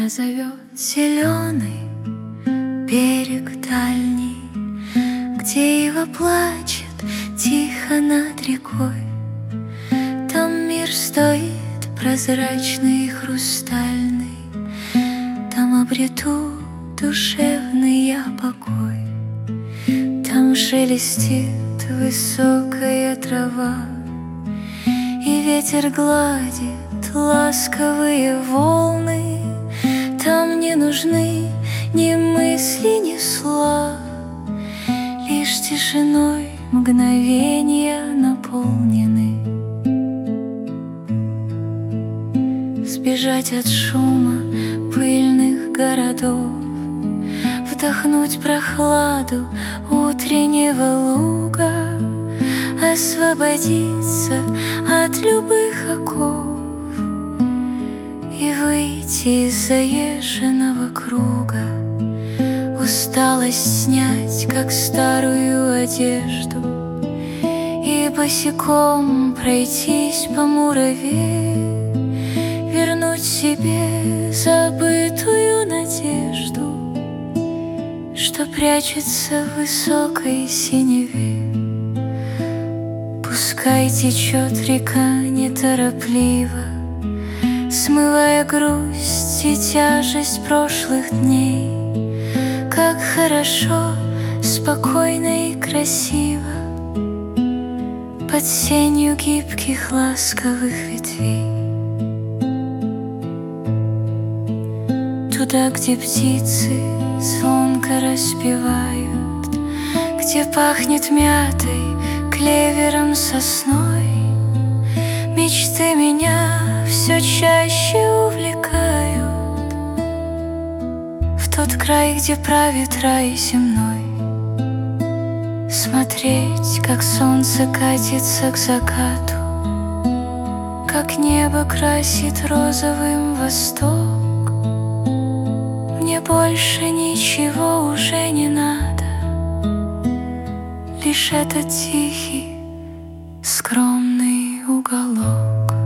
Меня зовет зеленый берег дальний, где ива плачет тихо над рекой. Там мир стоит прозрачный и хрустальный, там обрету душевный я покой. Там шелестит высокая трава, и ветер гладит ласковые волны. Там не нужны ни мысли, ни слов, лишь тишиной мгновения наполнены. Сбежать от шума пыльных городов, вдохнуть прохладу утреннего луга, освободиться от любых оков и выйти из заезженного круга. Усталость снять, как старую одежду, и босиком пройтись по мураве, вернуть себе забытую надежду, что прячется в высокой синеве. Пускай течет река неторопливо, смывая грусть и тяжесть прошлых дней. Как хорошо, спокойно и красиво под сенью гибких ласковых ветвей. Туда, где птицы звонко распевают, где пахнет мятой, клевером, сосной, мечты меня все чаще увлекают в тот край, где правит рай земной. Смотреть, как солнце катится к закату, как небо красит розовым восток. Мне больше ничего уже не надо, лишь этот тихий, скромный уголок.